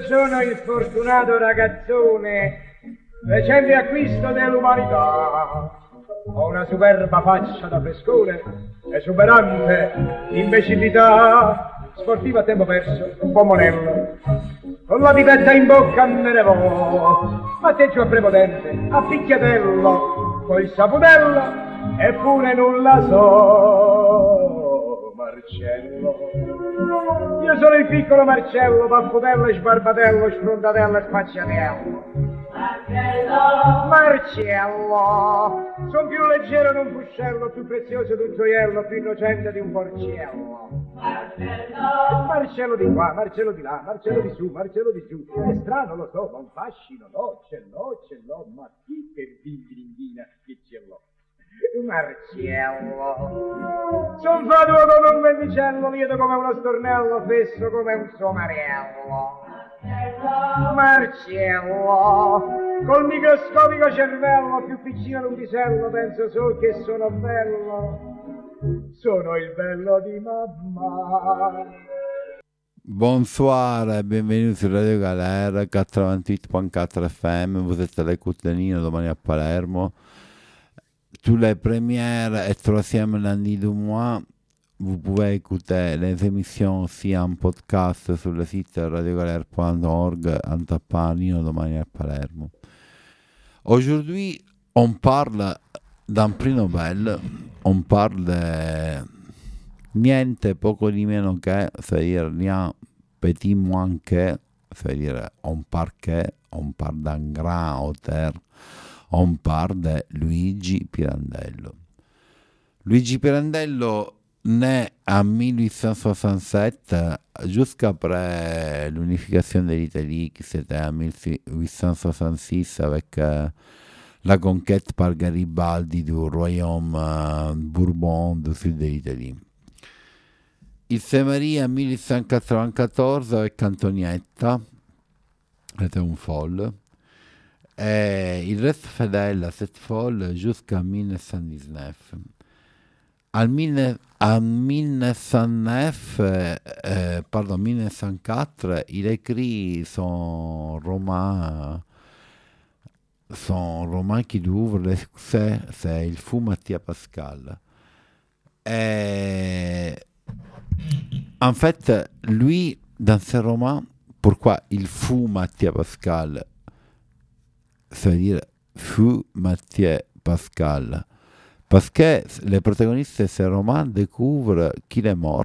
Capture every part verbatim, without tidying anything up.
Io sono il fortunato ragazzone, recente acquisto dell'umanità. Ho una superba faccia da frescone, esuberante imbecillità. Sportivo a tempo perso, un po' monello, con la pipetta in bocca me ne vo. Atteggio a prepotente, a picchiatello, poi saputello, eppure nulla so, Marcello. Io sono il piccolo Marcello, paffutello, sbarbatello, sfrontatello e spacciatello. Marcello! Marcello! Son più leggero di un fuscello, più prezioso di un gioiello, più innocente di un porciello. Marcello! Marcello di qua, Marcello di là, Marcello di su, Marcello di giù. È strano, lo so, ma un fascino, no, ce l'ho, ce l'ho, ma chi che bindina che ce l'ho? Marcello! Son fatuo come un vendicello, lieto come uno stornello, fesso come un somarello. Marcello, col microscopico cervello, più piccino di un pisello, penso solo che sono bello, sono il bello di mamma. Bonsoir et bienvenue sur Radio Galère quatre-vingt-huit point quatre F M. Vous êtes à l'écoute de Nino domani à Palermo. Tous les premières et troisième lundi du mois, vous pouvez écouter les émissions aussi en podcast sur le site radiogalère point org en tapant Nino domani à Palermo. Aujourd'hui, on parle d'un prix Nobel, on parle de niente poco di meno che, c'est-à-dire rien petit moins que, c'est-à-dire on parle que, on parle d'un grand auteur, on parle de Luigi Pirandello. Luigi Pirandello naît en mille huit cent soixante-sept, jusqu'après l'unification de l'Italie, qui c'était en mille huit cent soixante-six avec euh, la conquête par Garibaldi du royaume euh, Bourbon du sud de l'Italie. Il s'est marié en mille huit cent quatre-vingt-quatorze avec Antonietta, c'était une folle, et il reste fidèle à cette folle jusqu'en mille neuf cent dix-neuf. En, mille, en mille neuf cent neuf, euh, euh, pardon, mille neuf cent quatre, il écrit son roman, son roman qui lui ouvre le succès, c'est Il fu Mattia Pascal. Et en fait, lui, dans ce roman, pourquoi il fut Mattia Pascal? C'est-à-dire, fut Mattia Pascal. Parce que le protagoniste de ce roman découvre qu'il est mort.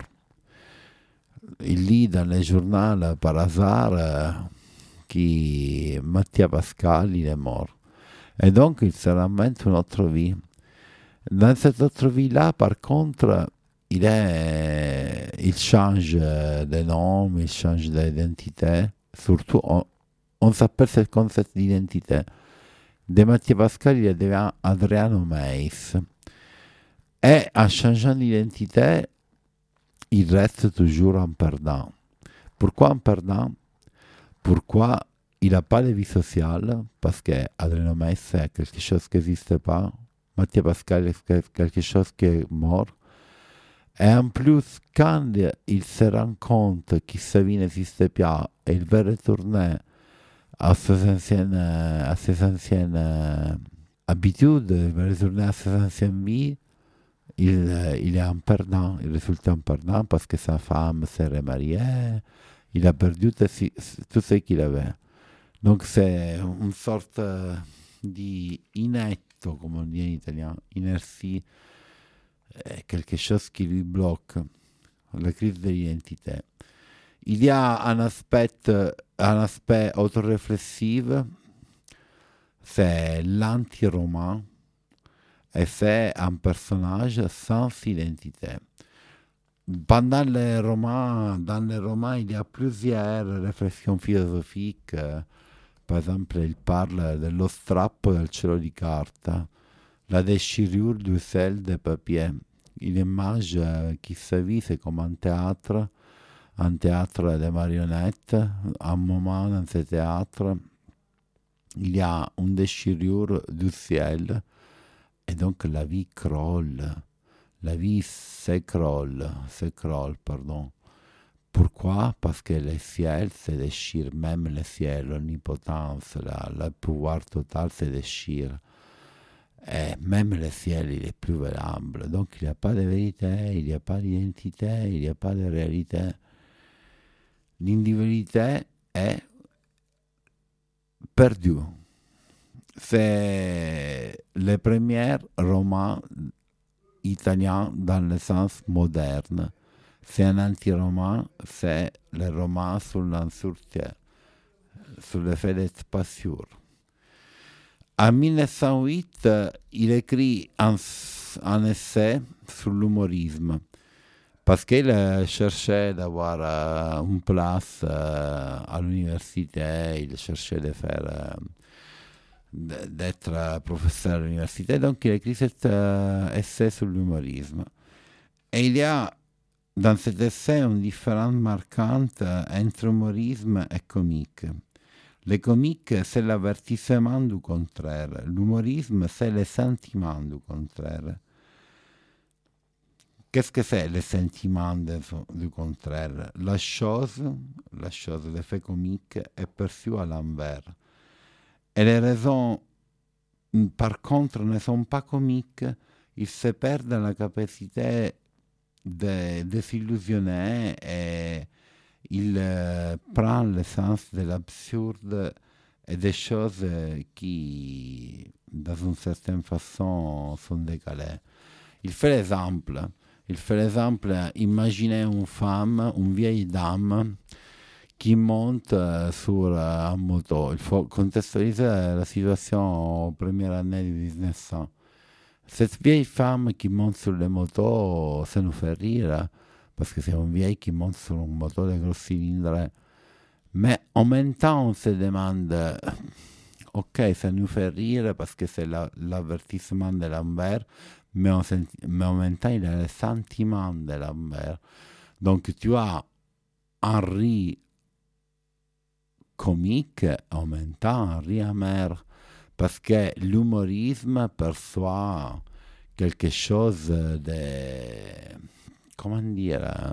Il lit dans le journal par hasard euh, que Mattia Pascal il est mort. Et donc il se invente une autre vie. Dans cette autre vie-là, par contre, il, est, il change de nom, il change d'identité. Surtout, on, on s'appelle ce concept d'identité. De Mattia Pascal, il devient Adriano Meis. Et en changeant d'identité, il reste toujours un perdant. Pourquoi un perdant? Pourquoi il n'a pas de vie sociale? Parce que Adriano Meis, c'est quelque chose qui n'existe pas. Mattia Pascal, c'est quelque chose qui est mort. Et en plus, quand il se rend compte que sa vie n'existe pas et il veut retourner à ses anciennes, à ses anciennes habitudes, il veut retourner à ses anciennes vies, il, il est un perdant, il résulte un perdant parce que sa femme s'est remariée, il a perdu tout ce qu'il avait. Donc c'est une sorte d'inetto, comme on dit en italien, inertie, quelque chose qui lui bloque, la crise de l'identité. Il y a un aspect, un aspect autoréflexif, c'est l'anti-roman, et c'est un personnage sans identité. Pendant les romans, dans les romans, il y a plusieurs réflexions philosophiques. Par exemple, il parle dello strappo del cielo di carta, la déchirure du sel de papier. Il imagine que sa vie, c'est comme un théâtre, un théâtre de marionnettes. À un moment dans ce théâtre, il y a une déchirure du ciel, et donc la vie crolle. La vie s'écroule, s'écroule, pardon. Pourquoi? Pourquoi? Parce que le ciel se déchire, même le ciel, l'omnipotence, la- le pouvoir total se déchire. Et même le ciel, il est plus valable. Donc il n'y a pas de vérité, il n'y a pas d'identité, il n'y a pas de réalité. L'individualité est perdue. C'est le premier roman italien dans le sens moderne. C'est un anti-roman, c'est le roman sur l'insurté, sur le fait d'être pas sûr. En mille neuf cent huit, euh, il écrit un, un essai sur l'humorisme parce qu'il euh, cherchait d'avoir euh, une place euh, à l'université, il cherchait de faire, euh, d- d'être euh, professeur à l'université, donc il écrit cet euh, essai sur l'humorisme. Et il y a dans cet essai une différence marquante euh, entre humorisme et comique. Le comique, c'est l'avertissement du contraire. L'humorisme, c'est le sentiment du contraire. Qu'est-ce que c'est le sentiment de- du contraire? La chose, la chose, l'effet comique est perçu à l'envers. Et les raisons, par contre, ne sont pas comiques. Ils se perdent dans la capacité de désillusionner et il euh, prend le sens de l'absurde et des choses euh, qui, dans une certaine façon, sont décalées. Il fait l'exemple. Il fait l'exemple, imaginez une femme, une vieille dame, qui monte euh, sur euh, un moto. Il faut contestualiser la situation aux premières années du dix-neuf cents. Cette vieille femme qui monte sur les motos, ça nous fait rire, parce que c'est une vieille qui monte sur une moto de gros cylindres. Mais en même temps, on se demande, ok, ça nous fait rire parce que c'est la- l'avertissement de l'envers, mais, on senti- mais en même temps, il y a le sentiment de l'envers. Donc, tu as un rire comique, en même temps, un rire amer, parce que l'humorisme perçoit quelque chose de, comment dire,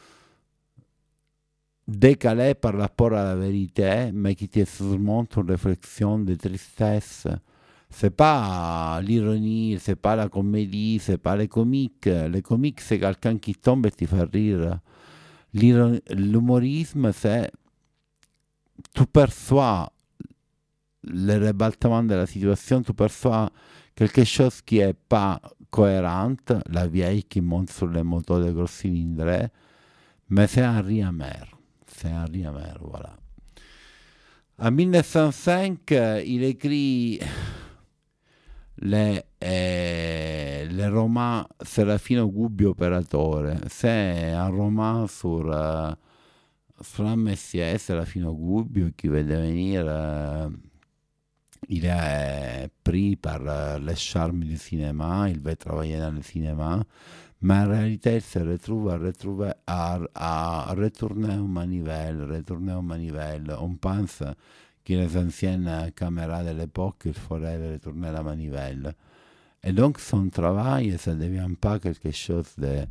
décalé par rapport à la vérité, mais qui te surmonte une réflexion de tristesse. C'est pas l'ironie, c'est pas la comédie, c'est pas le comique. Le comique, c'est quelqu'un qui tombe et ti fait rire. L'iro- L'humorisme, c'est tu perçois le rebaltement de la situation, tu perçois quelque chose qui est pas cohérent, la vieille qui monte sur les motos de gros cylindres, mais c'est un rire amer. C'est un rire amer, voilà. En mille neuf cent cinq, euh, il écrit le, eh, le roman Serafino Gubbio Operatore. C'est un roman sur, euh, sur un messier, Serafino Gubbio, qui veut devenir... euh, il est pris par euh, le charme du cinéma, il veut travailler dans le cinéma, mais en réalité il se retrouve à, retrouver, à, à retourner au manivelle, retourner au manivelle. On pense que les anciennes caméras de l'époque, il faudrait retourner la manivelle. Et donc son travail, ça ne devient pas quelque chose de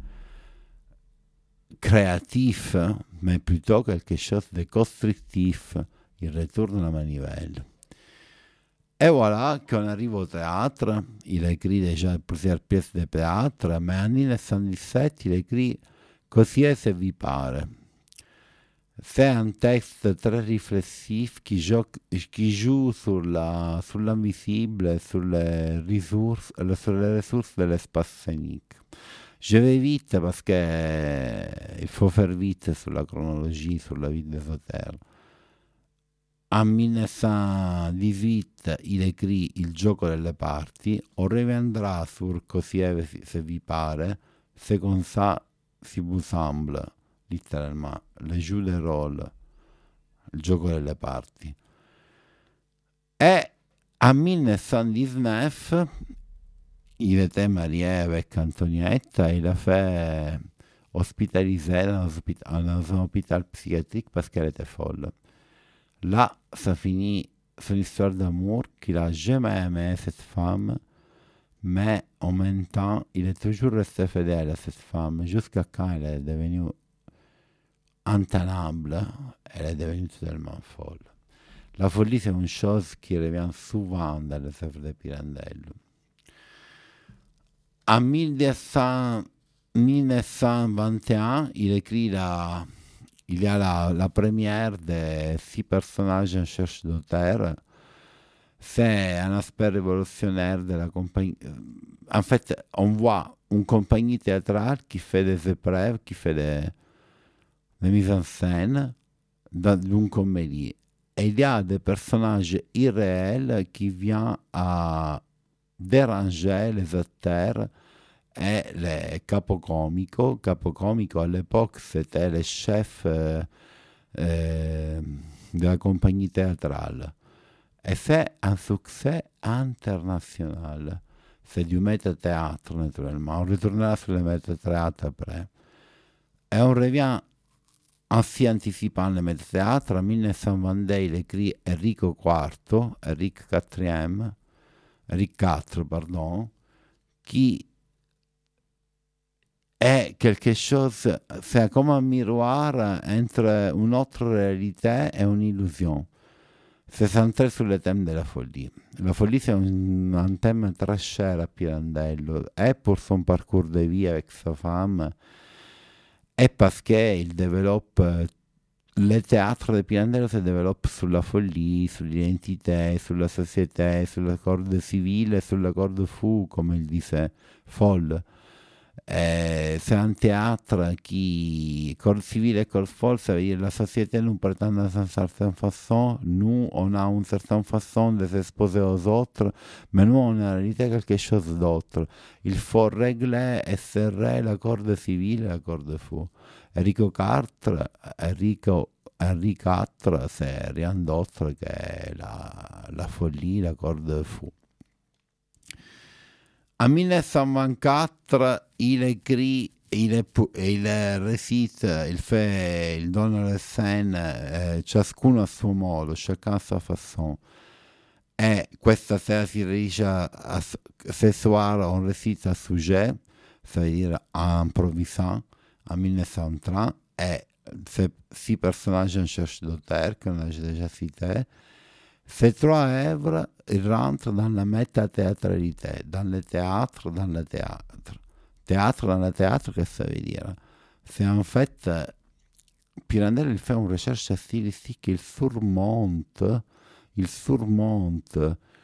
créatif, mais plutôt quelque chose de constructif. Il retourne la manivelle. Et voilà qu'on arrive au théâtre. Il a écrit déjà plusieurs pièces de théâtre, mais en mille neuf cent dix-sept, il écrit Così è se vi pare. C'est un texte très réflexif qui joue, qui joue sur, la, sur l'invisible, sur les ressources, sur les ressources de l'espace scénique. Je vais vite parce qu'il faut faire vite sur la chronologie, sur la vie des auteurs. En mille neuf cent dix-huit il écrit Il gioco delle parti, on reviendra sur Così è se vi pare, c'est comme ça si vous semble, littéralement, le jeu de rôle, il gioco delle parti. Et en mille neuf cent dix-neuf, il était marié avec Antoniette, il a fait hospitaliser dans un, dans un hôpital psychiatrique parce qu'elle était folle. Là, ça finit son histoire d'amour qu'il a jamais aimé cette femme, mais en même temps, il est toujours resté fidèle à cette femme jusqu'à quand elle est devenue intenable, elle est devenue tellement folle. La folie, c'est une chose qui revient souvent dans les œuvres de Pirandello. En mille neuf cent vingt et un, il écrit la, il y a la, la première des six personnages en cherche d'auteur. C'est un aspect révolutionnaire de la compagnie. En fait, on voit une compagnie théâtrale qui fait des épreuves, qui fait des, des mises en scène d'une comédie. Et il y a des personnages irréels qui viennent à déranger les acteurs et les capocomico. Capocomico à l'époque, c'était le chef euh, euh, de la compagnie théâtrale. Et c'est un succès international. C'est du métathéâtre, naturellement. On retournera sur le métathéâtre après. Et on revient, ainsi anticipant le métathéâtre, en mille neuf cent vingt-deux, il écrit Enrico quarto, Enric quatrième, Enric quatre, pardon, qui est quelque chose, c'est comme un miroir entre une autre réalité et une illusion. C'est centré sur le thème de la folie. La folie, c'est un, un thème très cher à Pirandello, et pour son parcours de vie avec sa femme, et parce qu'il développe, le théâtre de Pirandello se développe sulla folie, sull'identité, sulla société, sulla corde civile, sulla corde fou, comme il disait, folle. Eh, c'est un théâtre qui, corde civile et corde folle, ça veut dire la société nous prétend d'une certaine façon, nous on a une certaine façon de s'exposer aux autres, mais nous on a en réalité quelque chose d'autre. Il faut régler et serrer la corde civile et la corde fou. Enrico quatre, Enrico, Henri quatre, c'est rien d'autre que la, la folie, la corde fou. En mille neuf cent vingt-quatre, il écrit, il, est, il récite, il fait, il donne le scène, eh, ciascuno a suo modo, chacun a sua façon. E questa sera si riesce a, a, ce soir on récite un sujet, ça veut dire en improvisant, en mille neuf cent trente, et ces six personnages en cherche d'auteur qu'on a déjà cité. Ces trois œuvres rentrent dans la métathéâtralité, dans le théâtre, dans le théâtre. Théâtre dans le théâtre, qu'est-ce que ça veut dire? C'est en fait, Pirandello il fait une recherche stylistique, il surmonte, il surmonte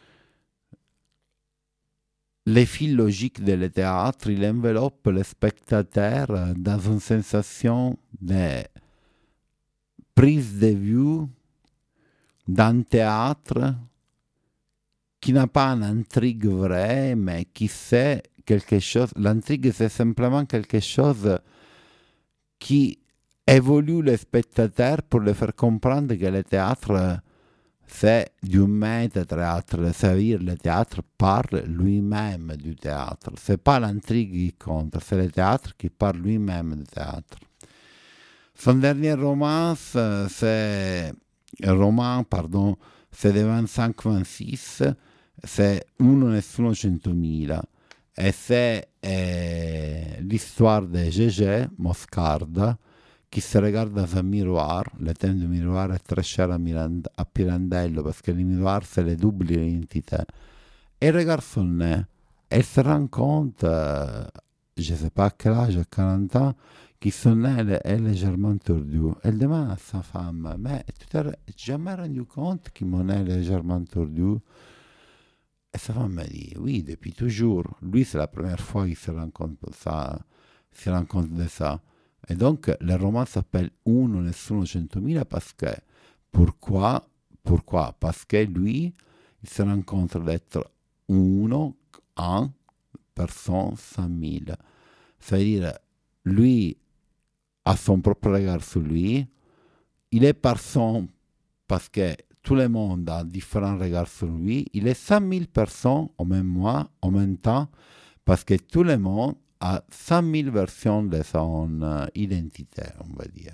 les fils logiques du théâtre, il enveloppe le spectateur dans une sensation de prise de vue d'un théâtre qui n'a pas une intrigue vraie, mais qui sait quelque chose. L'intrigue, c'est simplement quelque chose qui évolue le spectateur pour le faire comprendre que le théâtre, c'est du métathéâtre. Ça veut dire le théâtre parle lui-même du théâtre. C'est pas l'intrigue qui compte, c'est le théâtre qui parle lui-même du théâtre. Son dernier roman, c'est... roman, pardon, c'est de vingt-cinq vingt-six, c'est Uno Nessuno Centomila, et c'est eh, l'histoire de Gégé Moscarda qui se regarde dans un miroir. Le thème du miroir est très cher à, Mirand- à Pirandello parce que le miroir, c'est le double identité. Et il regarde son nez et il se rend compte, euh, je ne sais pas à quel âge, à quarante ans, que son nez est légèrement tordu. Elle demande à sa femme, mais tu t'es jamais rendu compte que mon nez est légèrement tordu? Et sa femme me dit, oui, depuis toujours. Lui, c'est la première fois qu'il se rend compte de ça. Se rend compte de ça. Et donc, le roman s'appelle Uno Nessuno Centomila parce que, pourquoi? Pourquoi? Parce que lui, il se rend compte d'être uno, un, personne, cent mille. C'est-à-dire, lui a son propre regard sur lui, il est personne parce que tout le monde a différents regards sur lui, il est cent mille personnes au même mois, en même temps, parce que tout le monde a cent mille versions de son uh, identité, on va dire.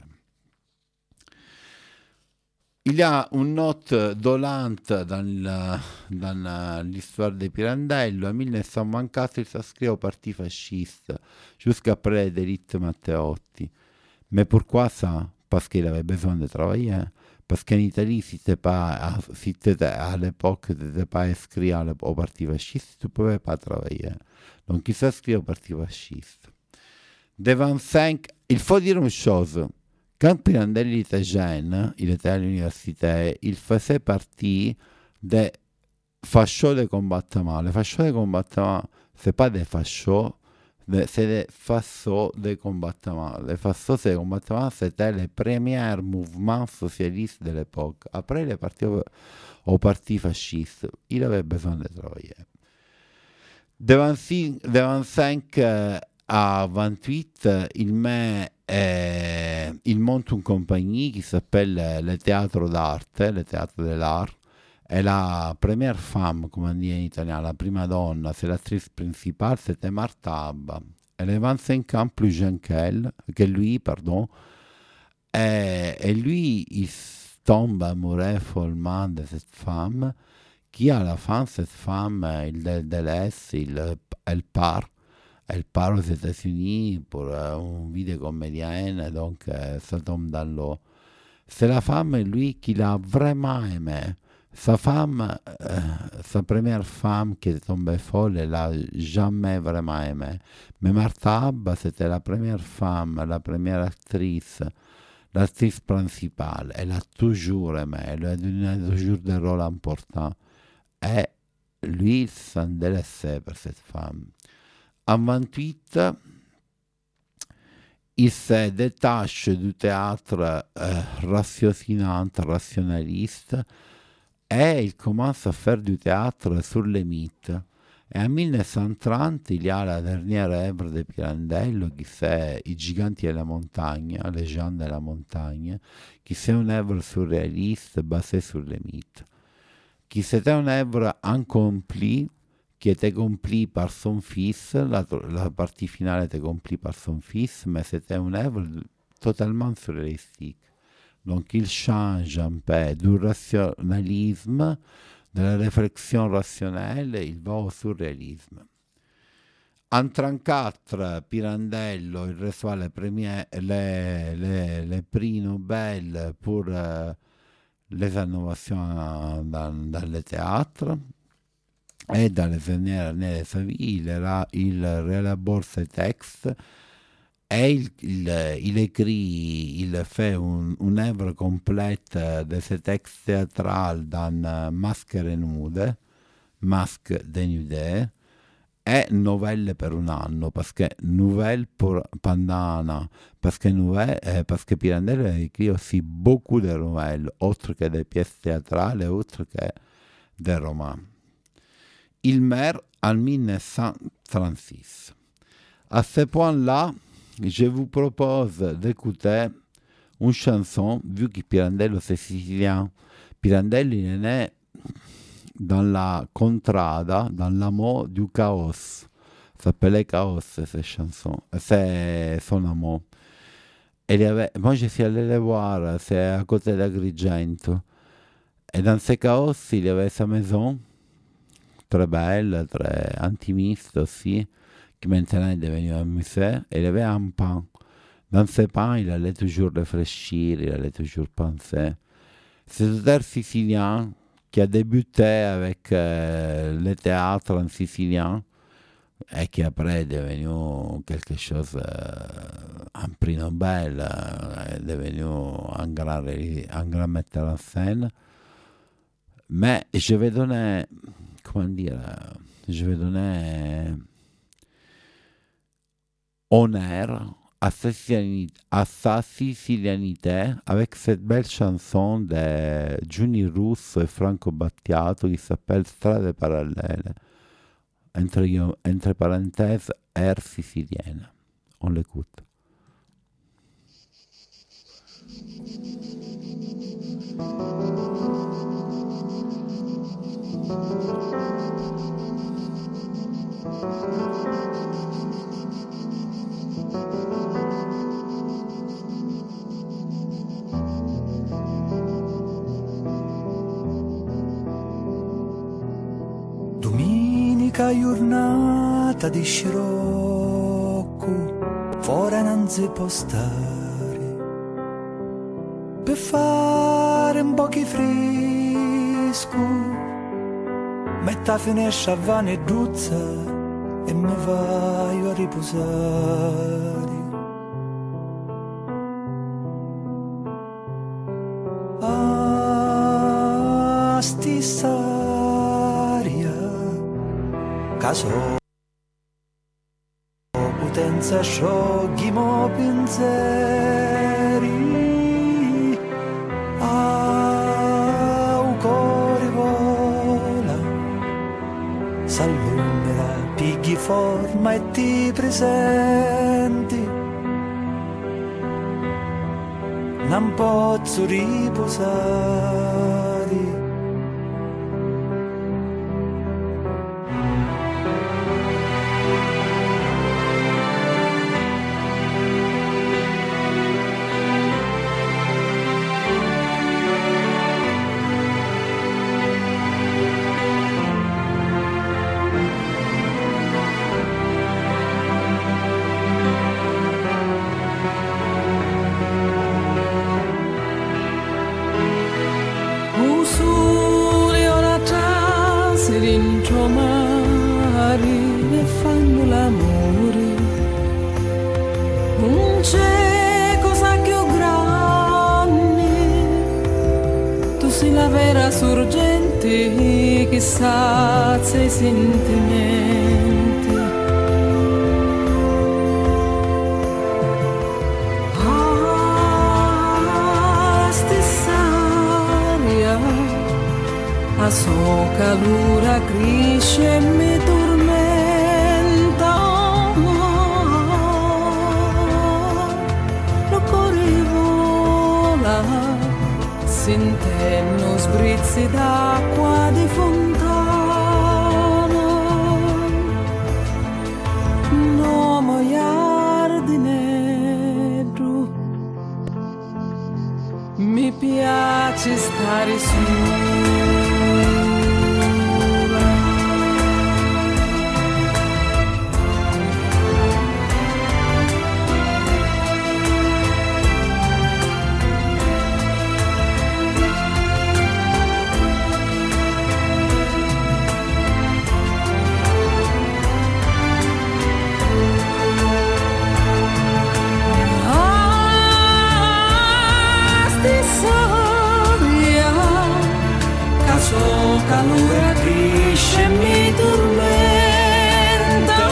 Il y a une note dolente dans, la, dans la, l'histoire de Pirandello. En mille neuf cent vingt-quatre, il s'inscrit au parti fasciste, jusqu'après les délites Matteotti. Mais pourquoi ça? parce qu'il avait besoin de travailler. Parce qu'en Italie, si tu pas, si à l'époque, tu n'étais pas inscrit au parti fasciste, tu ne pouvais pas travailler. Donc, il s'est inscrit au parti fasciste. De vingt-cinq, il faut dire une chose. Quand Pirandelli était jeune, il était à l'université, il faisait partie des fachos de combattement. Les fachos de combattement, ce n'est pas des fachos, c'est des fachos de combattement. Les fachos de combattement, c'était les premiers mouvements socialistes de l'époque. Après, il est parti au, au parti fasciste. Il avait besoin de travailler. De vingt-cinq à vingt-huit, il, met, euh, il monte une compagnie qui s'appelle le Théâtre d'Arte, le Théâtre de l'Art. Et la première femme, come on dit in italiano, la prima donna, c'est l'actrice principale, c'était Martha Abba. Elle est vingt-cinq ans plus jeune qu'elle, que lui, pardon. Et, et lui, il tombe amoureux follement de cette femme, qui à la fin, cette femme, il la délaisse, il, elle part. Elle part aux États-Unis pour euh, une vie de comédienne, donc euh, ça tombe dans l'eau. C'est la femme, lui, qui l'a vraiment aimé. Sa femme, euh, sa première femme qui est tombée folle, elle l'a jamais vraiment aimé. Mais Martha Abba, c'était la première femme, la première actrice, l'actrice principale. Elle a toujours aimé, elle a donné toujours des rôles importants. Et lui, il s'en délaissait pour cette femme. En vingt-huit, il se détache du théâtre euh, ratiocinant, rationaliste, et il commence à faire du théâtre sur les mythes. Et en mille neuf cent trente, il y a la dernière œuvre de Pirandello, qui c'est I giganti della montagna, les gens de la montagne, qui c'est une œuvre surréaliste basée sur les mythes. Qui c'était une œuvre incomplie, qui était accomplie par son fils, la, la partie finale était accomplie par son fils, mais c'était une œuvre totalement surréalistique. Donc il change un peu du rationalisme, de la réflexion rationnelle, il va au surréalisme. En trentaquattro, Pirandello il reçoit les, premiers, les, les, les prix Nobel pour euh, les innovations dans, dans le théâtre. Et dans les dernières années de sa vie, il, era, il réélabore ses textes et il, il, il écrit, il fait un, une œuvre complète de ses textes théâtraux dans Maschere nude, Masque dénudé, et Novelle per un anno, parce que Nouvelle pour, pendant un an, parce que, nouvelle, eh, parce que Pirandello a écrit aussi beaucoup de nouvelles, autres que des pièces théâtrales et autres que des romans. Il meurt en mille neuf cent trente-six. À ce point-là, je vous propose d'écouter une chanson, vu que Pirandello c'est sicilien. Pirandello est né dans la contrada, dans l'amour du chaos. Ça s'appelait Chaos, cette chanson. C'est son amour. Et avait, moi, je suis allé le voir, c'est à côté d'Agrigento. Et dans ce chaos, il y avait sa maison, très belle, très intimiste aussi, qui maintenant est devenue un musée, et il y avait un pain. Dans ce pain, il allait toujours réfléchir, il allait toujours penser. C'est un auteur sicilien qui a débuté avec euh, le théâtre en sicilien et qui après est devenu quelque chose, euh, un prix Nobel, euh, est devenu un grand, un grand metteur en scène. Mais je vais donner, comment dire, je vais donner honneur à sa, à sa sicilianité avec cette belle chanson de Giuni Russo et Franco Battiato qui s'appelle Strade parallele, entre, entre parenthèses, air sicilienne. On l'écoute. Domenica giornata di scirocco, fuori non si può stare, per fare un po' di fresco, metto a finestra a vana e duzza e mi vai a riposare. Ah, stessa aria, caso potenza sciogli mo pensieri, ah, un cuore vola, s'allumera, pigli forma e ti presenti, non posso riposare. E fanno l'amore, non c'è cosa più grande, tu sei la vera sorgente che sazia i sentimenti. Ah, stessa aria, a sua calura cresce e mi tormenta. Lo cuore vola, sentendo sbrizzi d'acqua di fontana. No moiar di nero, mi piace stare su. Calore cresce e mi tormenta,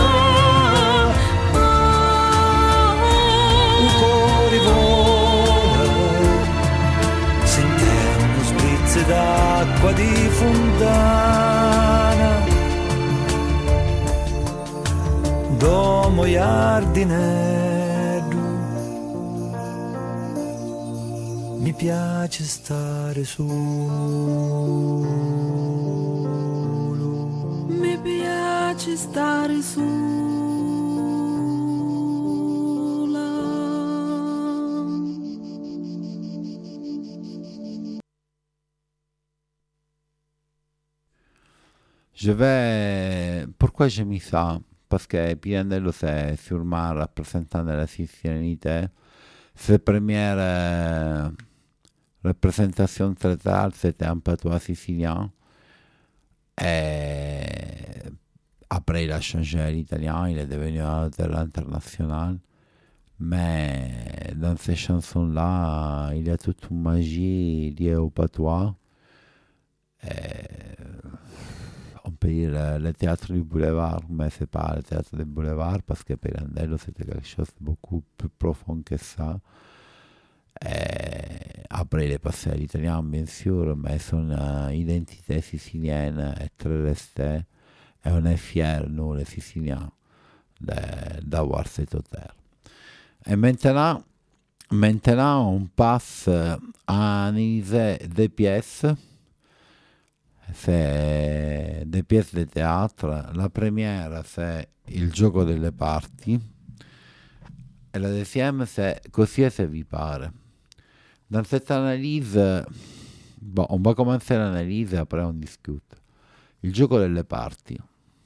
ah, un cuore vola, sentendo sprizzi d'acqua di fontana, domo iardinello, mi piace stare su. Mi piace stare sola. Je vais... Pourquoi j'ai mis ça? Parce que Pirandello, c'est sûrement représentant de la sicilianité. Ses premières euh, représentations théâtrales, c'était un patois sicilien. Et après, il a changé à l'italien, il est devenu un auteur international. Mais dans ces chansons-là, il y a toute une magie liée au patois. Et on peut dire le théâtre du boulevard, mais c'est pas le théâtre du boulevard parce que Pirandello c'était quelque chose de beaucoup plus profond que ça. Et après il est passé à l'italien bien sûr, mais son uh, identité sicilienne est très restée et on est fiers, nous les Siciliens, d'avoir cet auteur. Et maintenant, maintenant on passe à analyser des pièces. C'est des pièces de théâtre. La première, c'est Il gioco delle parti. Et la deuxième, c'est Così se vi pare. Dans cette analyse, bon, on va commencer l'analyse et après on discute. Il gioco delle parti.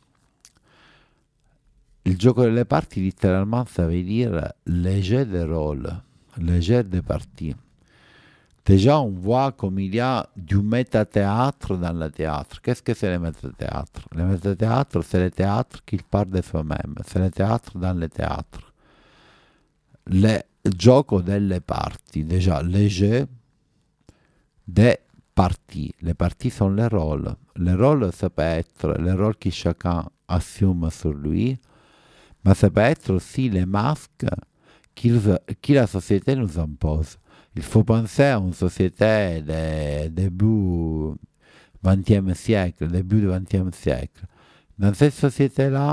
Il gioco delle parti, littéralement, ça veut dire le jeu de rôle, le jeu de partie. déjà on voit comme il y a du métathéâtre dans le théâtre. Qu'est-ce que c'est le métathéâtre? Le métathéâtre, c'est le théâtre qui parle de soi-même, c'est le théâtre dans le théâtre. Le gioco delle parti, déjà le jeu des parties. Les parties sont les rôles. Le rôle, ça peut être le rôle que chacun assume sur lui, mais ça peut être aussi les masques que la société nous impose. Il faut penser à une société de début vingtième siècle, début du vingtième siècle. Dans cette société-là,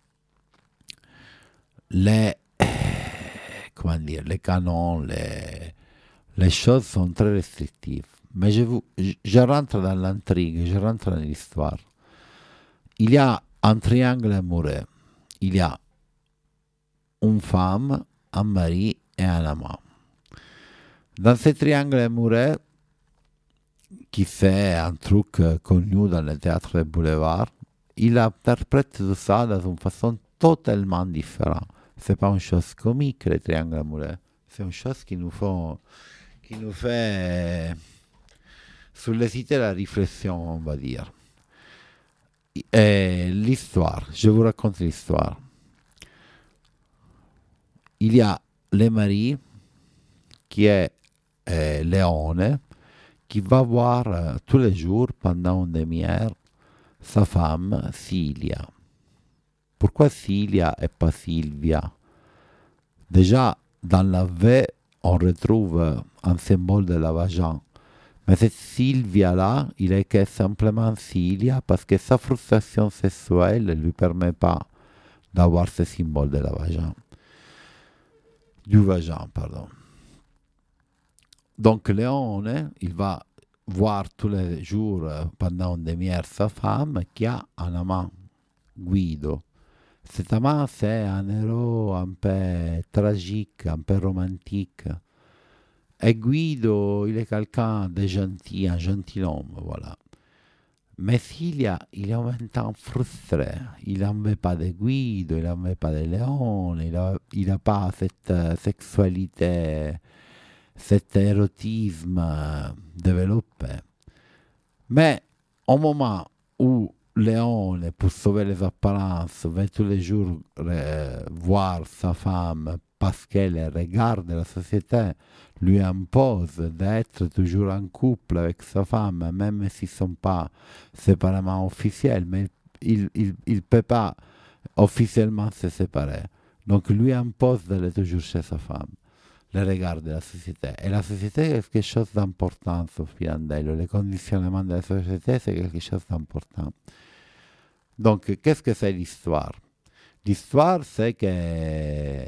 les, comment dire, les canons, les, les choses sont très restrictives. Mais je, vous, je, je rentre dans l'intrigue, je rentre dans l'histoire. Il y a un triangle amoureux. Il y a une femme, un mari et un amant. Dans ce triangle amoureux, qui fait un truc connu dans le théâtre de boulevard, il interprète tout ça d'une façon totalement différente. C'est pas une chose comique, le triangle amoureux. C'est une chose qui nous fait, qui nous fait solliciter la réflexion, on va dire. Et l'histoire, je vous raconte l'histoire. Il y a le mari qui est euh, Léone, qui va voir euh, tous les jours, pendant une demi-heure, sa femme Silvia. Pourquoi Silvia et pas Silvia? Déjà, dans la V, on retrouve un symbole de la vagin. Mais cette Silvia-là, il est que simplement Silvia parce que sa frustration sexuelle ne lui permet pas d'avoir ce symbole de la vagin. Du vagin, pardon. Donc Léone, il va voir tous les jours, pendant une demi-heure, sa femme qui a un amant, Guido. Cet amant, c'est un héros un peu tragique, un peu romantique. Et Guido, il est quelqu'un de gentil, un gentilhomme, voilà. Mais Silvia, il est en même temps frustré. Il n'en veut pas de Guido, il n'en veut pas de Léone, il n'a pas cette uh, sexualité, cet érotisme développé. Mais au moment où Léone, pour sauver les apparences, va tous les jours euh, voir sa femme parce qu'elle regarde la société, lui impose d'être toujours en couple avec sa femme, même s'ils ne sont pas séparément officiels, mais il ne peut pas officiellement se séparer. Donc lui impose d'aller toujours chez sa femme, le regard de la société. Et la société est quelque chose d'important, sur Pirandello. Le conditionnement de la société, c'est quelque chose d'important. Donc, qu'est-ce que c'est l'histoire? L'histoire, c'est que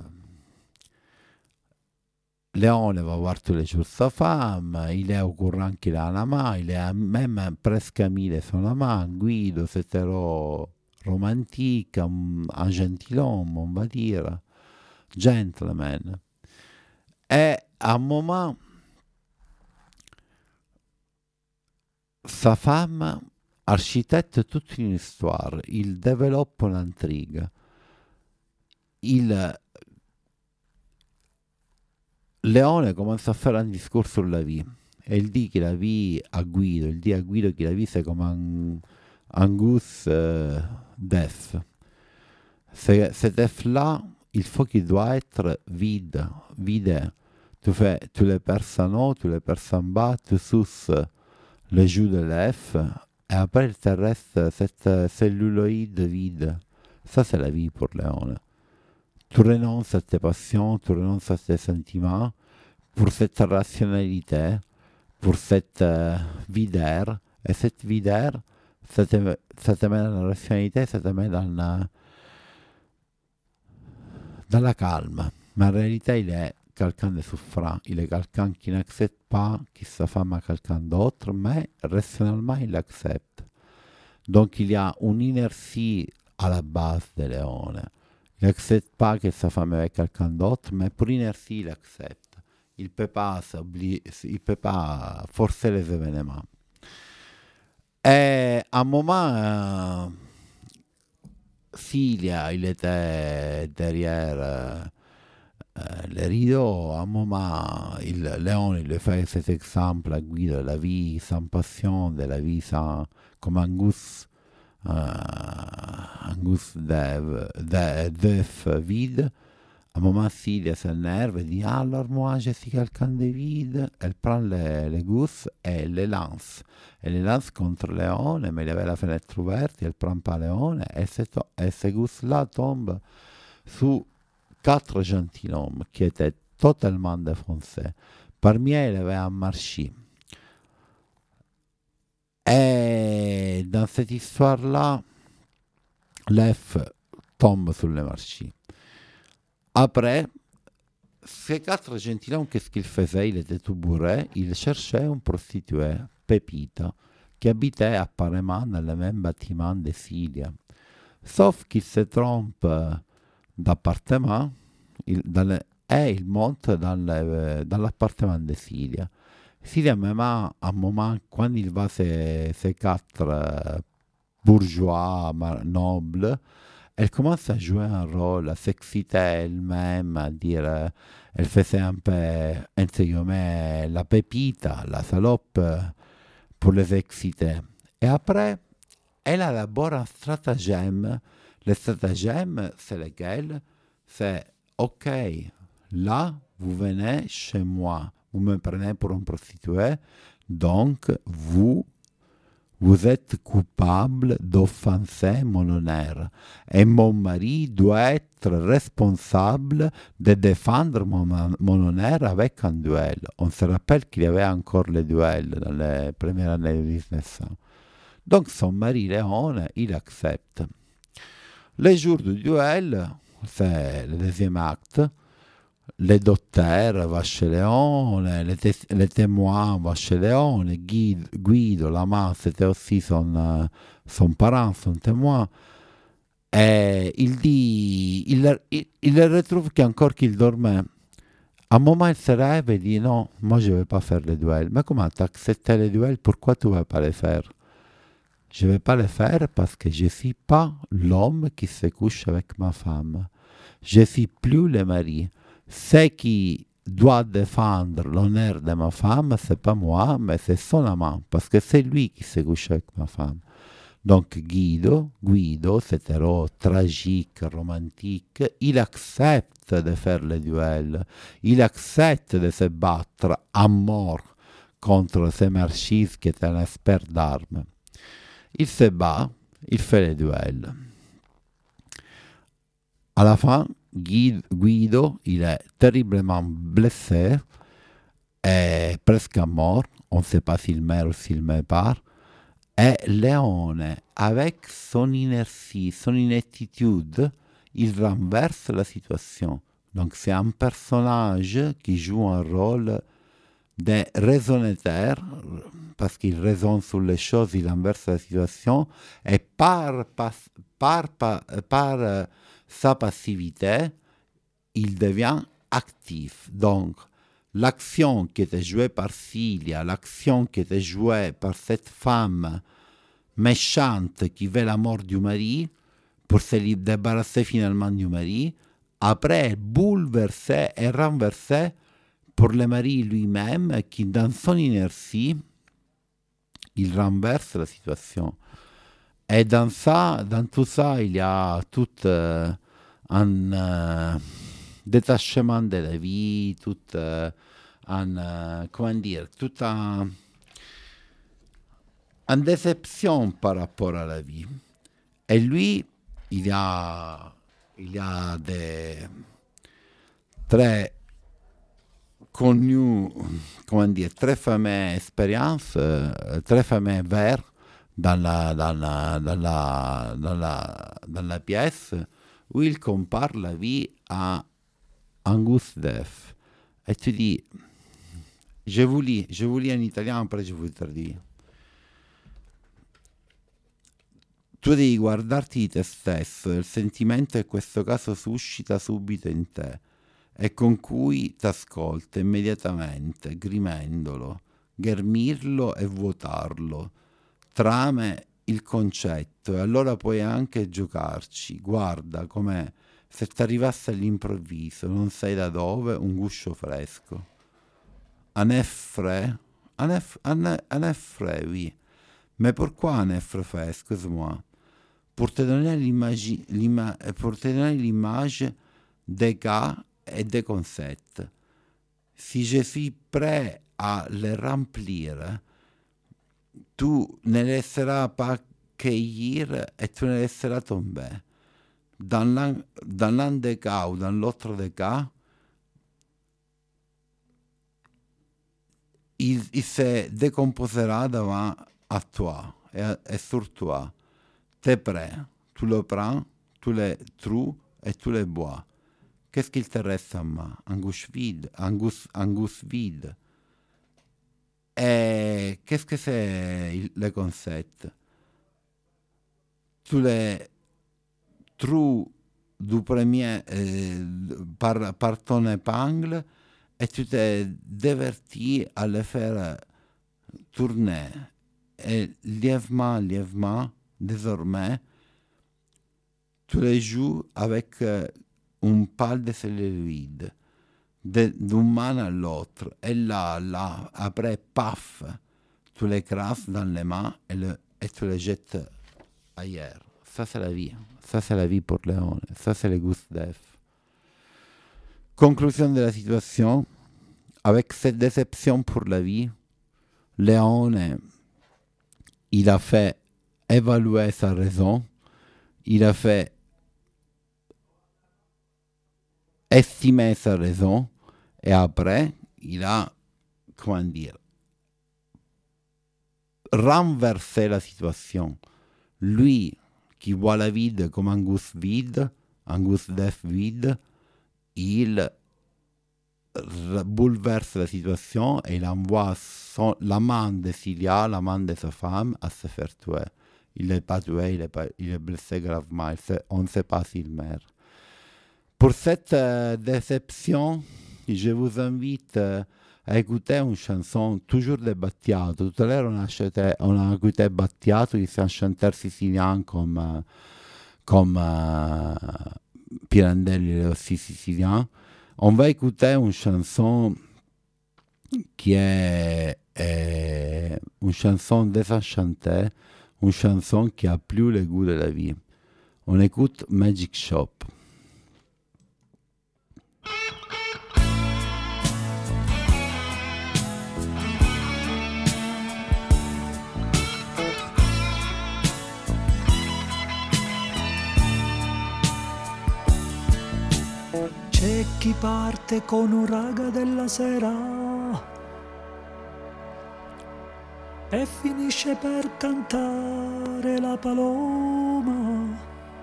Léone va voir tous les jours sa femme, il est au courant qu'il a un amant, il est même presque ami de son amant, Guido, cet héros romantique, un, un gentilhomme, on va dire, gentleman. Et à un moment, sa femme architecte toute une histoire, il développe l'intrigue, il... Léone commence à faire un discours sur la vie. Et il dit que la vie à Guido, il dit à Guido que la vie c'est comme un, un goût euh, d'œuf. Cet œuf-là, il faut qu'il doit être vide, vide. Tu fais, tu le perces en haut, tu le perces en bas, tu suces le jus de l'œuf, et après il te reste cette celluloïde vide. Ça c'est la vie pour Léone. Tu renonces à tes passions, tu renonces à tes sentiments pour cette rationalité, pour cette euh, videur. Et cette videur, ça te, ça te met dans la rationalité, ça te met dans la, dans la calme. Mais en réalité, il est quelqu'un de souffrant. Il est quelqu'un qui n'accepte pas que sa femme a quelqu'un d'autre, mais rationnellement, il l'accepte. Donc, il y a une inertie à la base de Léone. Il n'accepte pas que sa femme ait quelqu'un d'autre, mais pour inertie, il accepte. Il ne peut pas il peut pas forcer les événements. Et à un moment, euh, Silvia, il était derrière euh, Euh, le rideaux, à un moment, il, Léon il lui fait cet exemple à Guido, la vie sans passion, de la vie sans, comme un gosse, euh, un gosse d'œuf de, d'œuf vide. À un moment, Silvia s'énerve et dit: ah, alors moi, je suis quelqu'un de vide. Elle prend les, les gousses et les lance. Elle les lance contre Léon, mais il avait la fenêtre ouverte, elle prend pas Léon, et, to- et ces gousses-là tombent sous quatre gentilshommes qui étaient totalement défoncés. Parmi eux, il y avait un marchi. Et dans cette histoire-là, l'œuf tombe sur le marchi. Après, ces quatre gentilshommes, qu'est-ce qu'ils faisaient? Il était tout bourré, il cherchait une prostituée, Pepita, qui habitait apparemment dans le même bâtiment de Silvia. Sauf qu'il se trompe d'appartement il, dans le, et il monte dans, le, dans l'appartement de Silvia. Silvia, même à un moment, quand il voit ces, ces quatre bourgeois nobles, elle commence à jouer un rôle, à s'exciter elle-même, à dire, euh, elle faisait un peu, entre guillemets, la pépita, la salope, euh, pour les exciter. Et après, elle a d'abord un stratagème. Le stratagème, c'est lequel? C'est, ok, là, vous venez chez moi, vous me prenez pour une prostituée, donc vous Vous êtes coupable d'offenser mon honneur et mon mari doit être responsable de défendre mon, mon honneur avec un duel. On se rappelle qu'il y avait encore le duel dans les premières années du mille neuf cents. Donc son mari Léon, il accepte. Le jour du duel, c'est le deuxième acte, les docteurs vont chez Léon, les, tes- les témoins vont chez Léon, Guido, Guido Lama, c'était aussi son, euh, son parent, son témoin. Et il dit, il, il, il le retrouve qu'encore qu'il dormait. À un moment, il se rêve et dit: non, moi je ne vais pas faire le duel. Mais comment tu as accepté le duel? Pourquoi tu ne vas pas le faire? Je ne vais pas le faire parce que je ne suis pas l'homme qui se couche avec ma femme. Je ne suis plus le mari. Ce qui doit défendre l'honneur de ma femme, c'est pas moi, mais c'est son amant, parce que c'est lui qui se couche avec ma femme. Donc Guido, Guido, cet héros tragique, romantique, il accepte de faire le duel, il accepte de se battre à mort contre ce marchiste qui est un expert d'armes. Il se bat, il fait le duel. À la fin, Guido, il est terriblement blessé, est presque mort, on ne sait pas s'il meurt ou s'il meurt pas, et Léon, avec son inertie, son ineptitude, il renverse la situation. Donc c'est un personnage qui joue un rôle de raisonnateur, parce qu'il raisonne sur les choses, il renverse la situation, et par, par, par, par, par sa passivité, il devient actif. Donc, l'action qui était jouée par Silvia, l'action qui était jouée par cette femme méchante qui veut la mort du mari, pour se débarrasser finalement du mari, après bouleversée et renversée pour le mari lui-même, qui dans son inertie, il renverse la situation. Et dans ça, dans tout ça, il y a tout euh, un euh, détachement de la vie, tout euh, un, euh, comment dire, tout un, une déception par rapport à la vie. Et lui, il y a, il y a des très connus, comment dire, très fameuses expériences, euh, très fameux vers dans la, dans la, dans la, dans la, dans la pièce où il compare la vie à un gousse d'œuf. Et tu dis, je vous lis, je vous lis en italien, après je vous traduis. Tu devi guardarti di te stesso, il sentimento che questo caso suscita subito in te e con cui t'ascolta immediatamente, grimendolo, ghermirlo e vuotarlo. Trame il concetto e allora puoi anche giocarci. Guarda come se ti arrivasse all'improvviso, non sai da dove, un guscio fresco. Un è frais, un è, un è, un è frais, oui. Mais pourquoi un est frais, excuse-moi? Pour te donner l'image, l'ima, pour te donner l'image des gars et des concepts. Si je suis prêt à les remplir, tu ne laisseras pas cueillir et tu ne laisseras tomber. Dans l'un, dans l'un des cas ou dans l'autre des cas, il, il se décomposera devant à toi et, et sur toi. T'es prêt, tu le prends, tu le trous et tu le bois. Qu'est-ce qu'il te reste en main? Un gousse vide, un gousse, un gousse vide. Et qu'est-ce que c'est le concept? Tu les trous du premier euh, par, par ton épingle et tu t'es diverti à le faire tourner. Et lièvement, lièvement, désormais, tu les joues avec euh, un pal de celluloïde, d'une main à l'autre. Et là, là, après, paf, tu les crasses dans les mains et, le, et tu les jettes ailleurs. Ça, c'est la vie. Ça, c'est la vie pour Léon. Ça, c'est le Gousse d'Ef. Conclusion de la situation. Avec cette déception pour la vie, Léon, il a fait évaluer sa raison, il a fait estimer sa raison, et après, il a, comment dire, renversé la situation. Lui, qui voit la vie comme un gousse vide, un gousse d'œuf vide, il bouleverse la situation et il envoie son, l'amant de Cilia, l'amant de sa femme, à se faire tuer. Il n'est pas tué, il est, pas, il est blessé gravement. Il sait, on ne sait pas s'il meurt. Pour cette euh, déception, je vous invite euh, à écouter une chanson toujours de Battiato. Tout à l'heure, on a, acheté, on a écouté Battiato, qui c'est un chanteur sicilien comme, euh, comme euh, Pirandelli, il est aussi sicilien. On va écouter une chanson qui est, est une chanson désenchantée, une chanson qui a plus le goût de la vie. On écoute Magic Shop. C'è chi parte con un raga della sera e finisce per cantare la paloma,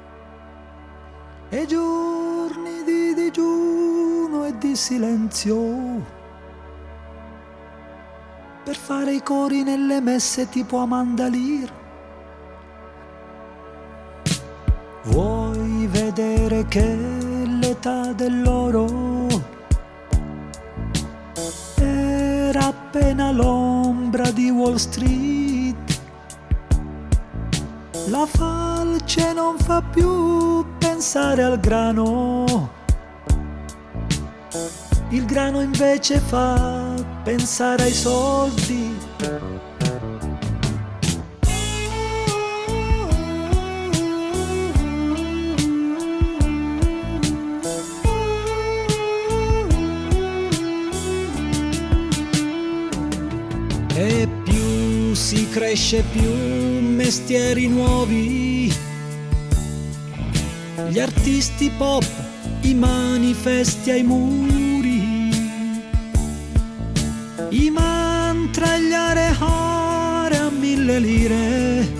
e giorni di digiuno e di silenzio per fare i cori nelle messe tipo Amanda Lear. Vuoi vedere che l'età dell'oro era appena l'ombra di Wall Street? La falce non fa più pensare al grano, il grano invece fa pensare ai soldi. E più si cresce, più mestieri nuovi, gli artisti pop, i manifesti ai muri, i mantra e gli arehare a mille lire,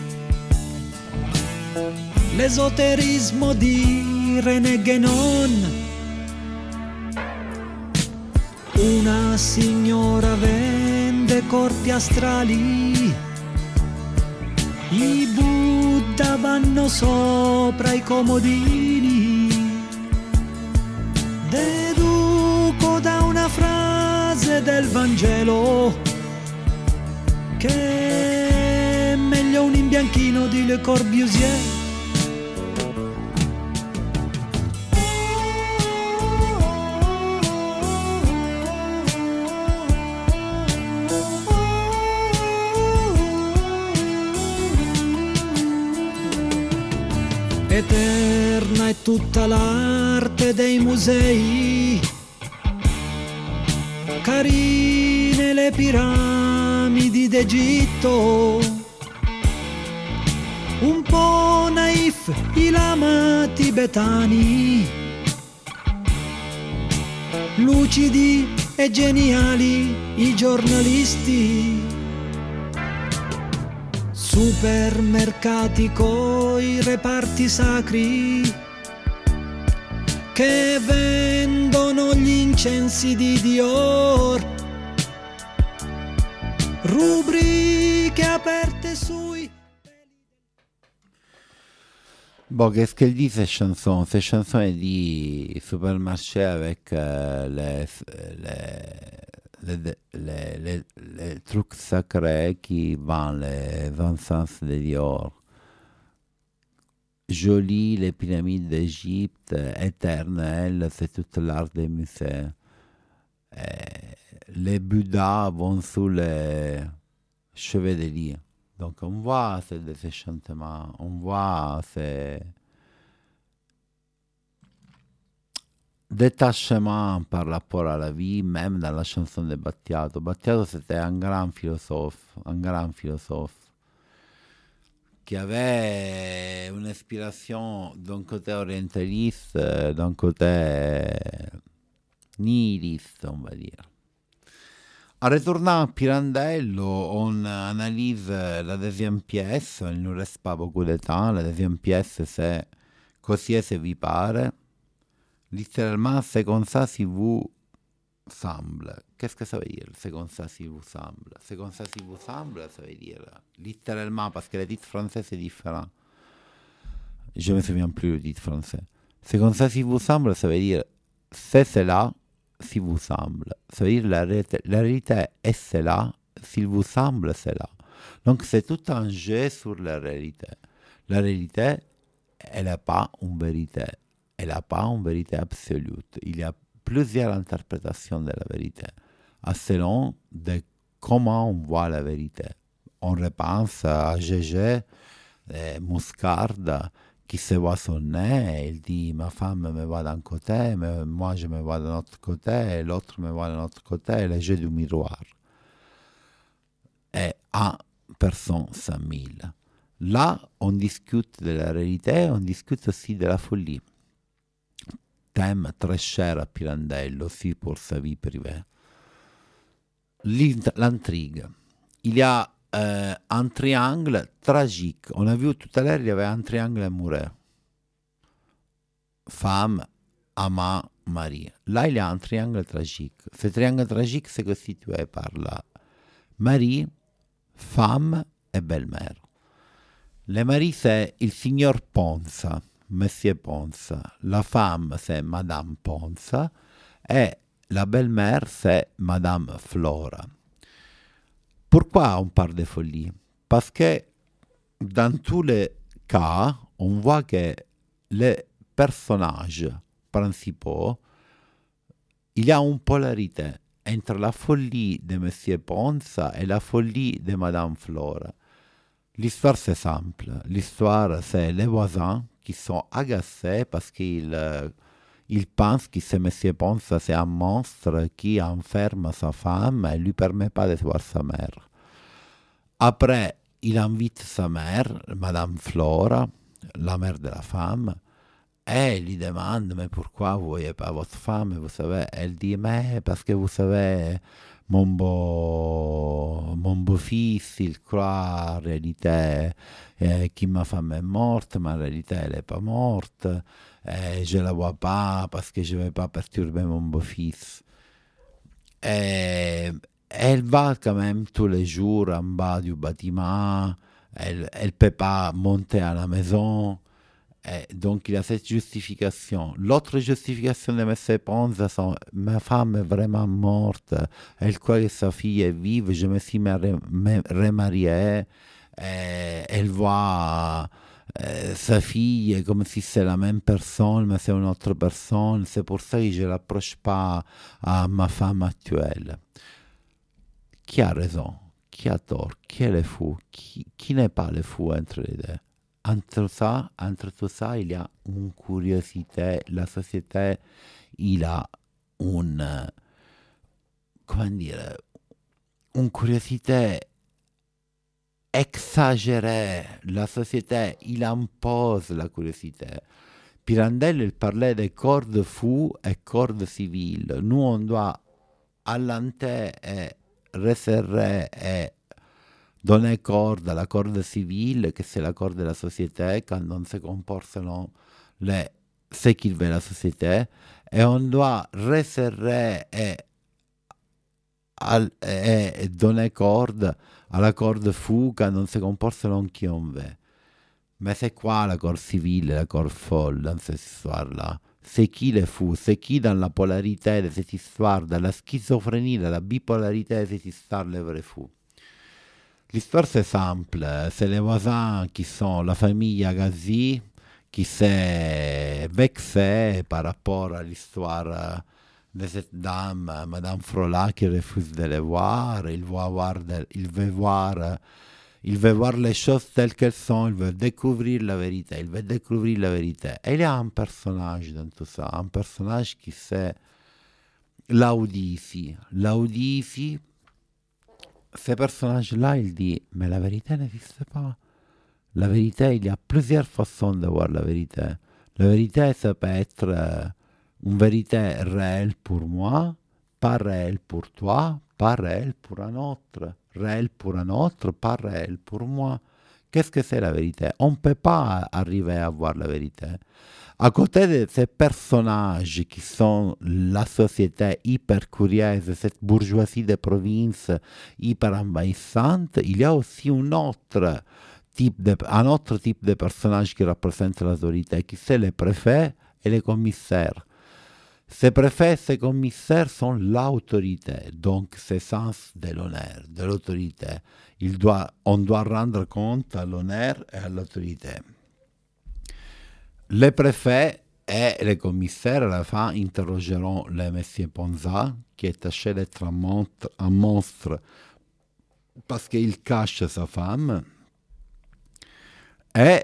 l'esoterismo di René Guénon. Una signora vende corpi astrali, i Buddha vanno sopra i comodini. Deduco da una frase del Vangelo che è meglio un imbianchino di Le Corbusier. Eterna è tutta l'arte dei musei, carine le piramidi d'Egitto, un po' naif i lama tibetani, lucidi e geniali i giornalisti, supermercati coi reparti sacri che vendono gli incensi di Dior, rubriche aperte sui... Bon, qu'est-ce qu'elle dit ces chansons? Ces chansons, elle dit supermarché avec euh, les, les, les, les, les, les trucs sacrés qui vendent les encens de Dior. Jolie, les pyramides d'Égypte, éternelles, c'est toute l'art des musées. Et les Bouddhas vont sous les cheveux de lit. Donc on voit ces déchantements, on voit ces détachements par rapport à la vie, même dans la chanson de Battiato. Battiato c'était un grand philosophe, un grand philosophe qui avait une inspiration d'un côté orientaliste, d'un côté nihiliste, on va dire. En retournant à Pirandello, on analyse la deuxième pièce, il ne nous reste pas beaucoup de temps. La deuxième pièce, c'est Così è se vi pare. Littéralement, c'est comme ça si vous semble. Qu'est-ce que ça veut dire, c'est comme ça si vous semble? C'est comme ça si vous semble, ça veut dire littéralement, parce que le titre français c'est différent. Je ne me souviens plus le titre français. C'est comme ça si vous semble, ça veut dire c'est cela si vous semble. Ça veut dire la réalité, la réalité est cela, s'il vous semble cela. Donc c'est tout un jeu sur la réalité. La réalité, elle n'a pas une vérité. Elle n'a pas une vérité absolue. Il y a plusieurs interprétations de la vérité, à selon de comment on voit la vérité. On repense à Gégé, eh, Muscarde, qui se voit son nez, et il dit « ma femme me voit d'un côté, mais moi je me vois d'un autre côté, et l'autre me voit d'un autre côté, le jeu du miroir. » Et un personne cent mille. Là, on discute de la réalité, on discute aussi de la folie. Thème très cher à Pirandello, aussi pour sa vie privée. L'intrigue. Il y a euh, un triangle tragique. On a vu tout à l'heure, il y avait un triangle amoureux. Femme, amant, mari. Là, il y a un triangle tragique. Ce triangle tragique, c'est constitué par la mari, femme et belle-mère. Le mari, c'est il signor Ponza. Monsieur Ponza, la femme c'est Madame Ponza et la belle-mère c'est Madame Flora. Pourquoi on parle de folie? Parce que dans tous les cas, on voit que les personnages principaux, il y a une polarité entre la folie de Monsieur Ponza et la folie de Madame Flora. L'histoire c'est simple, l'histoire c'est les voisins qui sont agacés parce qu'ils euh, ils pensent que ce monsieur Ponza c'est un monstre qui enferme sa femme et ne lui permet pas de voir sa mère. Après, il invite sa mère, Madame Flora, la mère de la femme, et il lui demande mais pourquoi vous ne voyez pas votre femme? Vous savez, elle dit mais parce que vous savez, mon beau, mon beau-fils, il croit en réalité eh, que ma femme est morte, mais en réalité elle n'est pas morte, et je ne la vois pas parce que je ne vais pas perturber mon beau-fils. Et elle va quand même tous les jours en bas du bâtiment, elle ne peut pas monter à la maison. Et donc il y a cette justification. L'autre justification de M. Ponza, c'est ma femme est vraiment morte, elle croit que sa fille est vive, je me suis remarié, elle voit euh, sa fille comme si c'est la même personne, mais c'est une autre personne, c'est pour ça que je ne l'approche pas à ma femme actuelle. Qui a raison? Qui a tort? Qui est le fou? Qui, qui n'est pas le fou entre les deux? entre ça, entre tout ça, il y a une curiosité. La société, il a une, comment dire, une curiosité exagérée. La société, il impose la curiosité. Pirandello, il parlait de corps fous et corps civils. Nous, on doit allanter et resserrer et donner corde à la corde civile, que c'est la corde de la société, quand on se comporte selon les, ce qu'il veut la société, et on doit resserrer et, al, et, et donner corde à la corde fou quand on se comporte selon qui on veut. Mais c'est quoi la corde civile, la corde folle dans cette histoire-là? C'est qui le fou? C'est qui dans la polarité de cette histoire, dans la schizophrénie, dans la bipolarité de cette histoire, le vrai fou? L'histoire c'est simple, c'est les voisins qui sont la famille Agassiz qui s'est vexée par rapport à l'histoire de cette dame, Madame Frola, qui refuse de les voir. Il veut voir, de, il veut voir, il veut voir les choses telles qu'elles sont, il veut découvrir la vérité, il veut découvrir la vérité. Et il y a un personnage dans tout ça, un personnage qui c'est Laudisi. Laudisi, ce personnage-là, il dit, mais la vérité n'existe pas. La vérité, il y a plusieurs façons de voir la vérité. La vérité, ça peut être euh, une vérité réelle pour moi, pas réelle pour toi, pas réelle pour un autre. Réelle pour un autre, pas réelle pour moi. Qu'est-ce que c'est la vérité? On ne peut pas arriver à voir la vérité. À côté de ces personnages qui sont la société hyper curieuse, cette bourgeoisie de province hyper envahissante, il y a aussi un autre type de, un autre type de personnage qui représente l'autorité, qui c'est les préfets et les commissaires. Ces préfets et ces commissaires sont l'autorité, donc c'est sens de l'honneur, de l'autorité. Il doit, on doit rendre compte à l'honneur et à l'autorité. Les préfets et les commissaires, à la fin, interrogeront le monsieur Ponza, qui est tâché d'être un monstre, un monstre parce qu'il cache sa femme. Et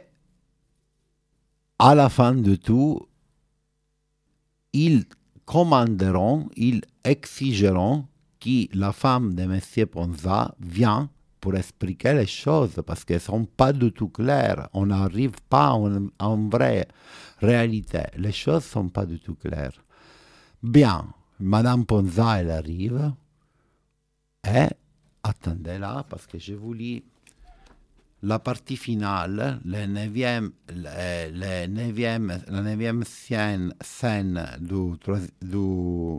à la fin de tout, ils commanderont, ils exigeront que la femme de monsieur Ponza vienne pour expliquer les choses, parce qu'elles ne sont pas du tout claires. On n'arrive pas à une, à une vraie réalité. Les choses ne sont pas du tout claires. Bien, Madame Ponza, elle arrive, et attendez là, parce que je vous lis la partie finale, le neuvième, le, le neuvième, la neuvième scène, scène du, du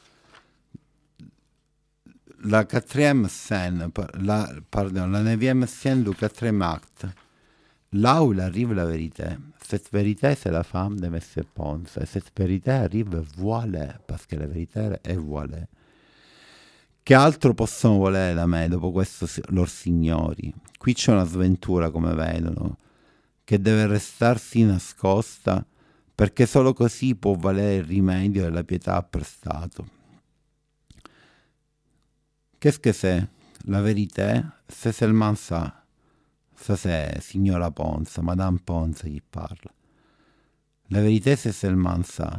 la quatrième scène, la, pardon, la neuvième scène du quatrième acte, là où arrive la vérité. Cette vérité, c'est la femme de M. Ponce. Et cette vérité arrive voilée, parce que la vérité è voilée. Che altro possono volere da me dopo questo, lor signori? Qui c'è una sventura, come vedono, che deve restarsi nascosta, perché solo così può valere il rimedio della pietà prestato. Qu'est-ce que c'est? La vérité, c'est seulement ça. Ça, c'est signora Ponce, Madame Ponce qui parle. La vérité, c'est seulement ça.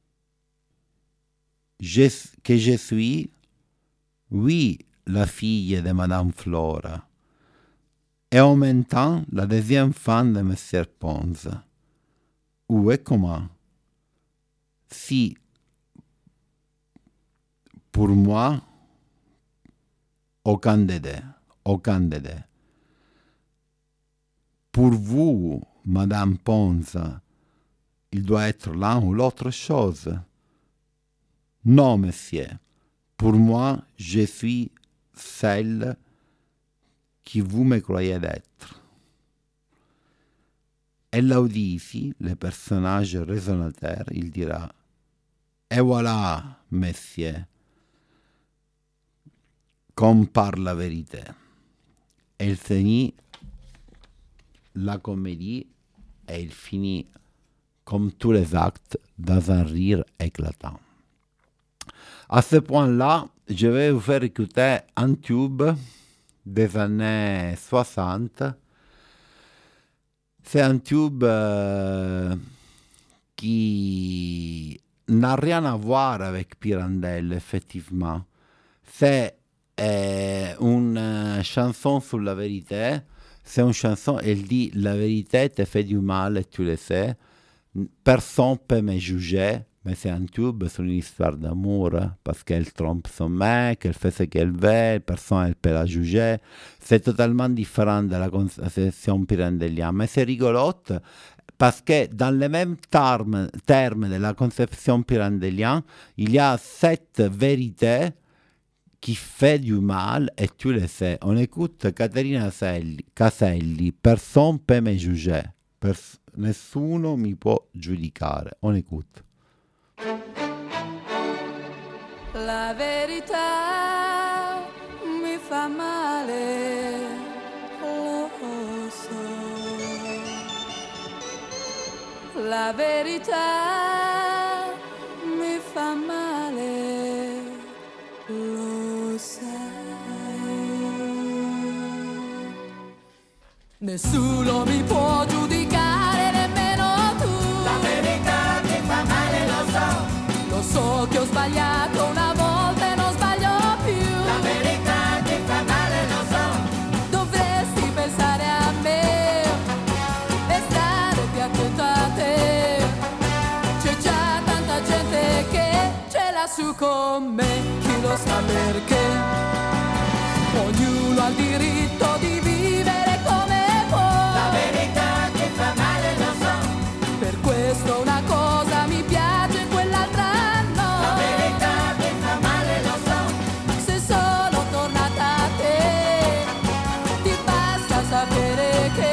Je, que je suis, oui, la fille de Madame Flora, et en même temps la deuxième femme de Monsieur Ponce. Où et comment? Si, pour moi, aucun des deux, aucun des deux. Pour vous, Madame Ponce, il doit être l'un ou l'autre chose. Non, monsieur. Pour moi, je suis celle qui vous me croyez d'être. Et Laudisi, le personnage raisonnateur, il dira « Et voilà, monsieur, qu'on parle la vérité. » Et il finit la comédie et il finit, comme tous les actes, dans un rire éclatant. À ce point-là, je vais vous faire écouter un tube des années soixante. c'est un tube euh, qui n'a rien à voir avec Pirandello, effectivement. C'est euh, une chanson sulla vérité. C'est une chanson, elle dit la vérité te fait du mal et tu le sais. Personne peut me juger, mais c'est un tube sur une histoire d'amour, parce qu'elle trompe son mec, elle fait ce qu'elle veut, personne ne peut la juger. C'est totalement différent de la conception pirandellienne, mais c'est rigolote parce que dans les mêmes termes, termes de la conception pirandellienne, il y a cette vérité qui fait du mal et tu le sais. On écoute Caterina Caselli, Caselli, personne peut me juger, Pers- nessuno mi può giudicare. On écoute. La verità mi fa male, lo so. La verità mi fa male, lo sai. Nessuno mi può giudicare, nemmeno tu. La verità mi fa male, lo so. Lo so che ho sbagliato una volta e non sbaglio più. La verità ti fa male, lo so. Dovresti pensare a me e stare più attento a te. C'è già tanta gente che ce l'ha su con me, chi lo sa perché. Ognuno ha il diritto di vivere come può. La verità ti fa male, lo so. Per questo una cosa mi piace, quell'altra no. La verità ti fa male, lo so. Se sono tornata a te, ti basta sapere che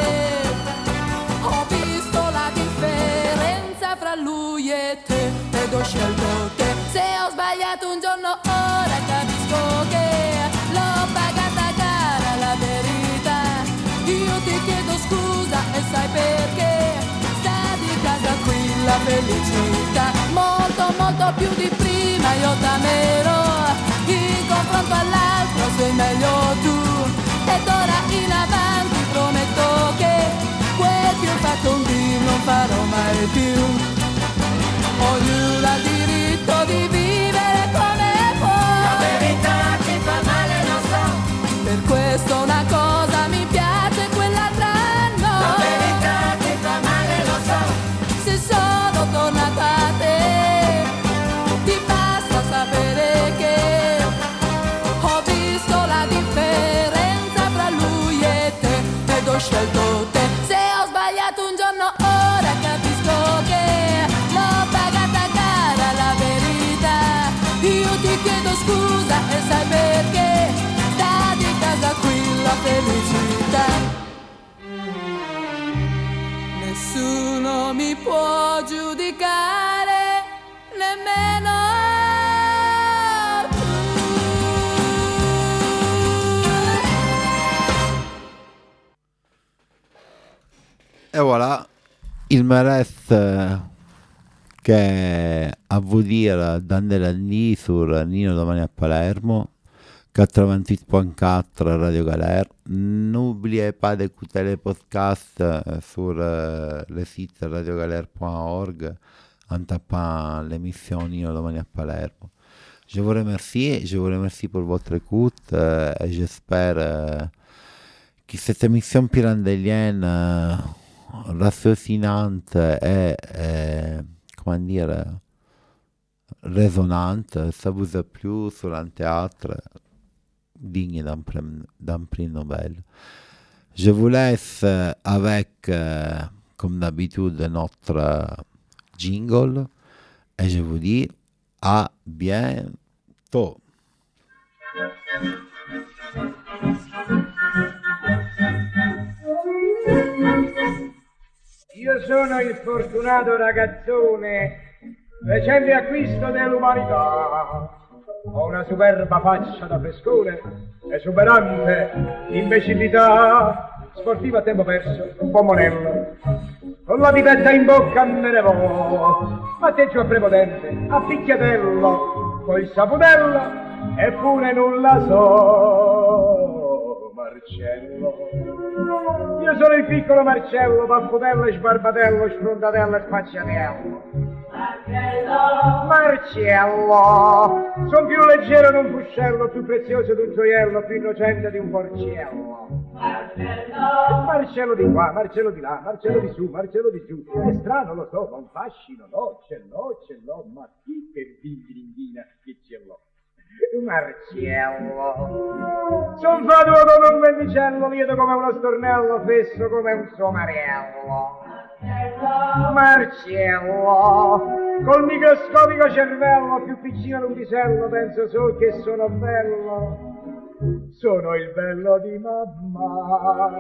ho visto la differenza fra lui e te ed ho scelto te. Se ho sbagliato un giorno ora capisco che l'ho pagata cara la verità. Io ti chiedo scusa e sai perché. Sta di casa qui la felicità. Molto molto più di prima io t'amerò. In confronto all'altro sei meglio tu. Ed ora in avanti prometto che quel che ho fatto un dì non farò mai più. Ognuno ha il diritto di vivere come può. La verità ti fa male, lo so. Per questo una cosa mi piace, quell'altra no. La verità ti fa male, lo so. Se sono tornata a te, ti basta sapere che ho visto la differenza fra lui e te ed ho scelto te. Se ho sbagliato un giorno ora capisco che l'ho pagata cara la verità. Io ti chiedo scusa e sai perché. Sta di casa qui la felicità. Nessuno mi può giudicare, nemmeno tu. Et voilà, il me reste che a vous dire Dandelandi sur Nino Domani a Palermo, quatre-vingt-huit point quatre Radio Galère. N'oubliez pas d'écouter les podcasts sur euh, le site radiogalère point org en tapant l'émission Nino Domani a Palermo. Je vous remercie, je vous remercie pour votre écoute euh, et j'espère euh, que cette émission pirandellienne euh, raciocinante et, et comment dire résonante, ça vous a plu sur un théâtre digne d'un prix, d'un prix Nobel. Je vous laisse avec, euh, comme d'habitude, notre jingle et je vous dis à bientôt. Io sono il fortunato ragazzone, recente acquisto dell'umanità. Ho una superba faccia da frescone, esuberante imbecillità, sportiva a tempo perso, un po' monello, con la pipetta in bocca me ne vo, atteggio a prepotente, a picchiatello, poi saputello, eppure nulla so, ma Marcello. Io sono il piccolo Marcello, baffutello, sbarbatello, sfrontatello e spacciatello. Marcello! Marcello! Sono più leggero di un fuscello, più prezioso di un gioiello, più innocente di un porciello. Marcello! Marcello di qua, Marcello di là, Marcello di su, Marcello di giù. È strano, lo so, ma un fascino, no, ce l'ho, ce l'ho, ma chi che dinghina che ce l'ho? Marcello! Son fatuo come un vendicello, lieto come uno stornello, fesso come un somariello. Marcello, col microscopico cervello, più piccino di un pisello, penso solo che sono bello, sono il bello di mamma.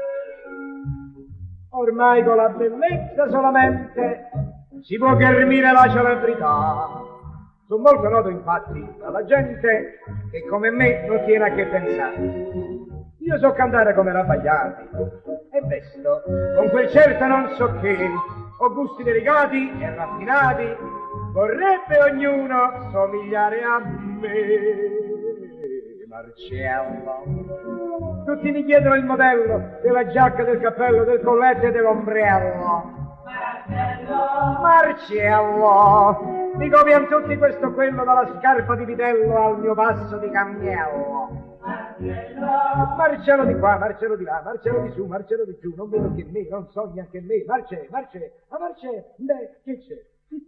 Ormai con la bellezza solamente si può ghermire la celebrità. Sono molto noto infatti dalla gente che come me non tiene a che pensare. Io so cantare come Rabbagliati e vesto con quel certo non so che, ho gusti delicati e raffinati, vorrebbe ognuno somigliare a me. Marcello, tutti mi chiedono il modello della giacca, del cappello, del colletto e dell'ombrello. Marcello, Marcello, mi copiano tutti questo quello, dalla scarpa di vitello al mio passo di cambiello. Marcello, Marcello di qua, Marcello di là, Marcello di su, Marcello di giù, non vedo che me, non so neanche me. Marce, Marce, ma Marce, beh, che c'è?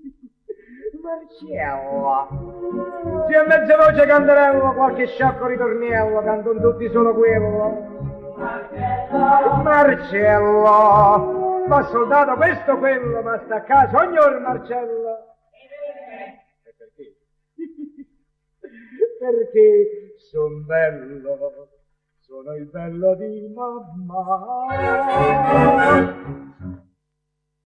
Marcello, se a mezza voce canterello, qualche sciocco ritorniello, cantano tutti solo quello. Marcello, Marcello, ma soldato questo quello, ma sta a casa ogni ora Marcello. E perché? Perché son bello, sono il bello di mamma.